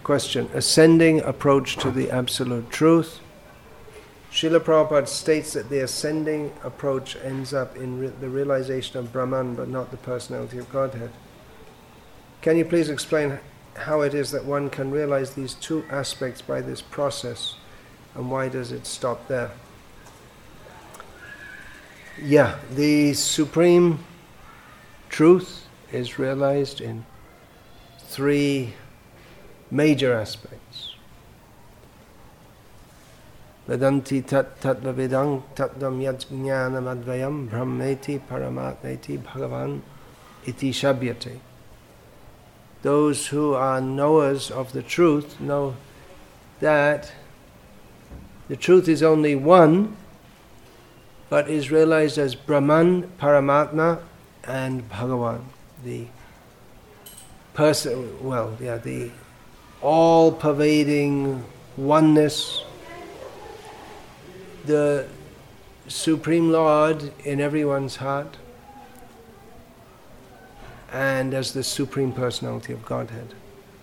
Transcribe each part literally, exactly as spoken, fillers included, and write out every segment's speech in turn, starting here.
question, ascending approach to the Absolute Truth. Srila Prabhupada states that the ascending approach ends up in re- the realization of Brahman, but not the personality of Godhead. Can you please explain how it is that one can realize these two aspects by this process, and why does it stop there? Yeah, the Supreme Truth is realized in three major aspects. Vedanti tat tattva vedang tattvam yad jnanam advayam brahmeti paramatmeti bhagavan iti shabhyate. Those who are knowers of the truth know that the truth is only one, but is realized as Brahman, Paramatma, and Bhagavan, the person, well, yeah, the all-pervading oneness, the Supreme Lord in everyone's heart, and as the Supreme Personality of Godhead.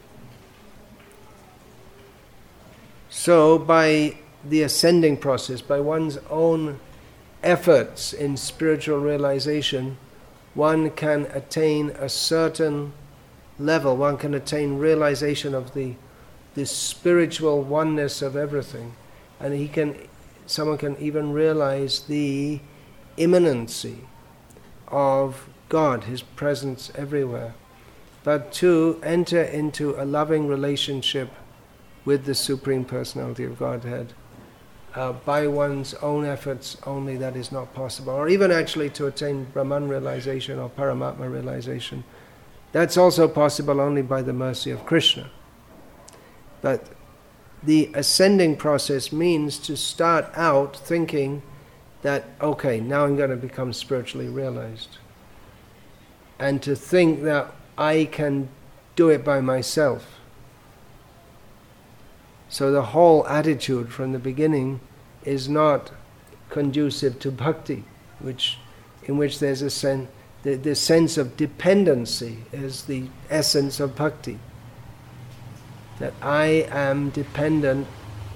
So, by the ascending process, by one's own efforts in spiritual realization, one can attain a certain level, one can attain realization of the, the spiritual oneness of everything, and he can, someone can even realize the immanency of God, His presence everywhere. But to enter into a loving relationship with the Supreme Personality of Godhead, uh, by one's own efforts only, that is not possible. Or even actually to attain Brahman realization or Paramatma realization, that's also possible only by the mercy of Krishna. But the ascending process means to start out thinking that, okay, now I'm going to become spiritually realized. And to think that I can do it by myself. So the whole attitude from the beginning is not conducive to bhakti, which, in which there's a sense, the, the sense of dependency is the essence of bhakti. That I am dependent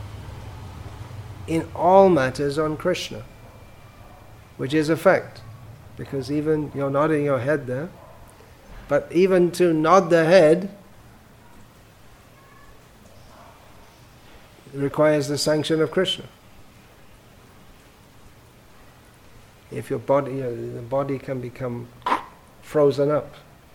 in all matters on Krishna, which is a fact. Because even, you're nodding your head there, but even to nod the head requires the sanction of Krishna. If your body, you know, the body can become frozen up.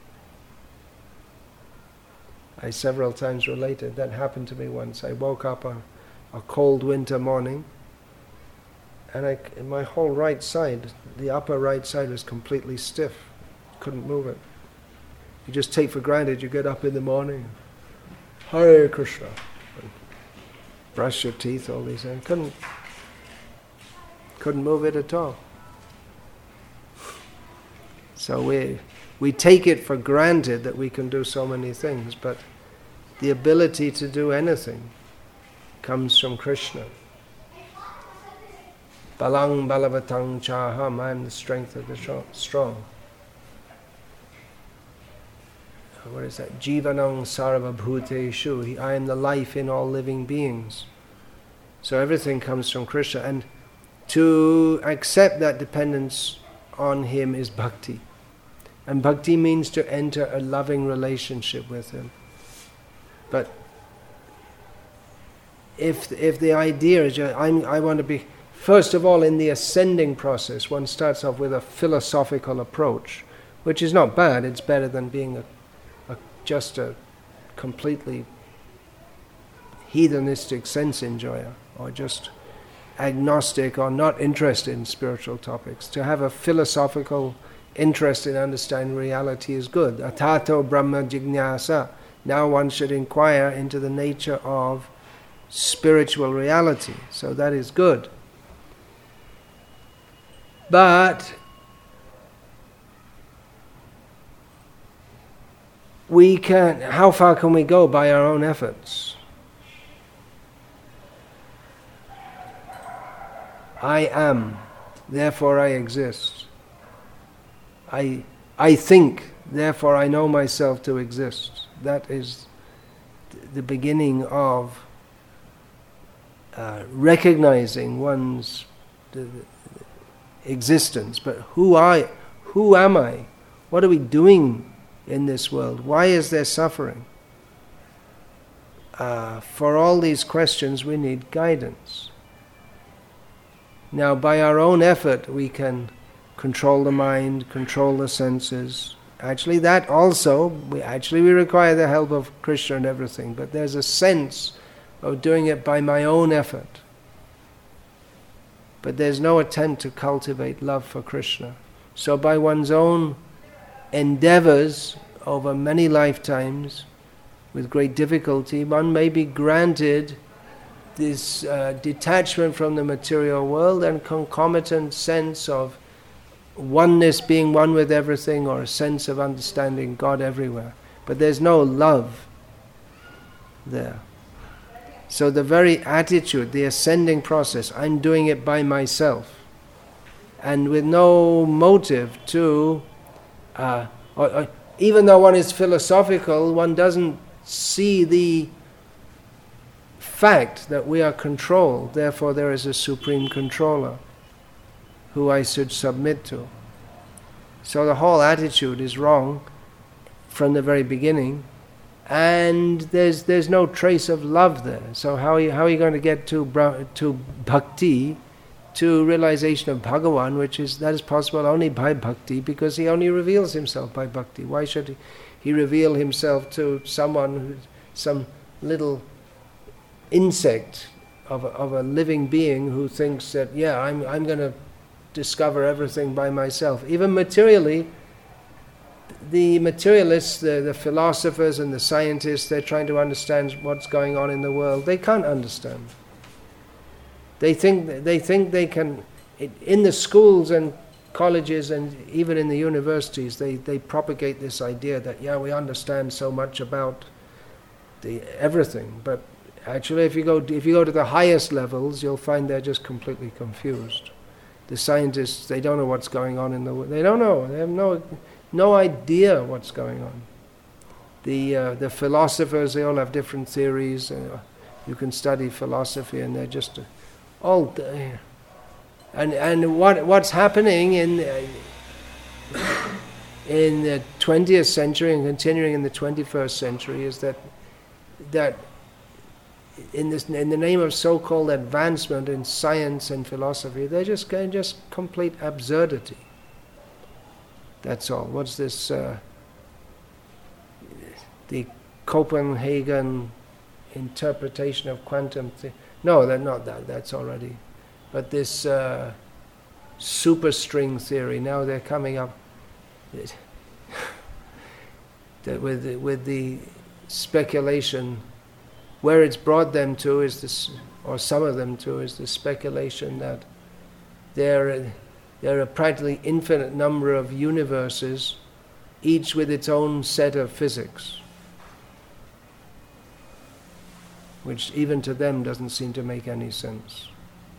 I several times related, that happened to me once. I woke up on a cold winter morning, and I, my whole right side, the upper right side was completely stiff. Couldn't move it. You just take for granted, you get up in the morning, Hare Krishna, brush your teeth, all these things. Couldn't, couldn't move it at all. So we we take it for granted that we can do so many things, but the ability to do anything comes from Krishna. Balang balavatang chaham, I am the strength of the strong. What is that? Jivanang sarva bhuteshu, I am the life in all living beings. So everything comes from Krishna, and to accept that dependence on Him is bhakti. And bhakti means to enter a loving relationship with Him. But if if the idea is, I'm, I want to be, first of all, in the ascending process, one starts off with a philosophical approach, which is not bad. It's better than being a, a just a completely hedonistic sense enjoyer, or just agnostic or not interested in spiritual topics. To have a philosophical interest in understanding reality is good. Atato Brahma Jignasa. Now one should inquire into the nature of spiritual reality. So that is good. But we can, how far can we go by our own efforts? I am, therefore I exist. I I think, therefore I know myself to exist. That is the beginning of uh, recognizing one's the, the existence. But who I, who am I? What are we doing in this world? Why is there suffering? Uh, for all these questions we need guidance. Now by our own effort we can control the mind, control the senses. Actually that also, we actually we require the help of Krishna and everything, but there's a sense of doing it by my own effort. But there's no attempt to cultivate love for Krishna. So by one's own endeavors over many lifetimes, with great difficulty, one may be granted this uh, detachment from the material world and concomitant sense of oneness, being one with everything, or a sense of understanding God everywhere. But there's no love there. So the very attitude, the ascending process, I'm doing it by myself, and with no motive to, uh, or, or, even though one is philosophical, one doesn't see the fact that we are controlled, therefore there is a supreme controller who I should submit to. So the whole attitude is wrong from the very beginning, and there's there's no trace of love there. So how are you, how are you going to get to to bhakti, to realization of Bhagavan, which is that is possible only by bhakti, because he only reveals himself by bhakti. Why should he, he reveal himself to someone, who, some little insect of a, of a living being who thinks that, yeah, I'm I'm going to discover everything by myself? Even materially, the materialists, the, the philosophers and the scientists, they're trying to understand what's going on in the world. They can't understand. They think they think they can, in the schools and colleges and even in the universities, they, they propagate this idea that, yeah, we understand so much about the everything, but actually if you go if you go to the highest levels, you'll find they're just completely confused. The scientists, they don't know what's going on in the world. They don't know. They have no no idea what's going on. The uh, the philosophers, they all have different theories. Uh, you can study philosophy, and they're just uh, all. Uh, and and what what's happening in uh, in the twentieth century and continuing in the twenty-first century is that that. In this, in the name of so-called advancement in science and philosophy, they're just going just complete absurdity. That's all. What's this? Uh, the Copenhagen interpretation of quantum theory? No, they're not that. That's already. But this uh, superstring theory. Now they're coming up that with the, with the speculation. Where it's brought them to is this, or some of them to, is the speculation that there, there are a practically infinite number of universes, each with its own set of physics, which even to them doesn't seem to make any sense.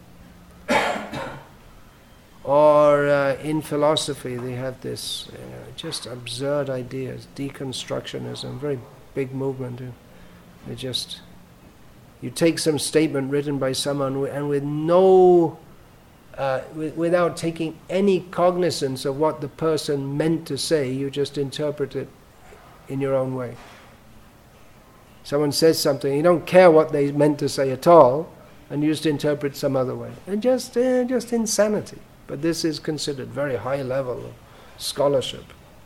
Or uh, in philosophy they have this you know, just absurd ideas, deconstructionism, very big movement. They just, you take some statement written by someone and with no, uh, with, without taking any cognizance of what the person meant to say, you just interpret it in your own way. Someone says something, you don't care what they meant to say at all, and you just interpret some other way. And just, uh, just insanity. But this is considered very high level of scholarship.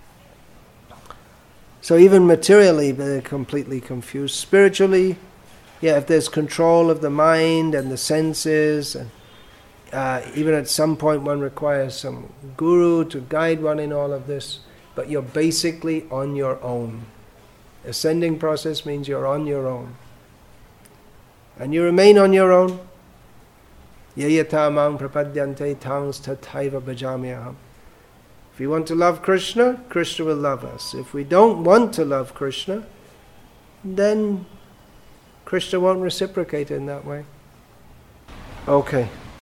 So even materially, they're completely confused. Spiritually, yeah, if there's control of the mind and the senses, and uh, even at some point one requires some guru to guide one in all of this, but you're basically on your own. Ascending process means you're on your own. And you remain on your own. Yayata mang prapadyante tangs tathaiva bhajamyaham. If we want to love Krishna, Krishna will love us. If we don't want to love Krishna, then Krishna won't reciprocate in that way. Okay.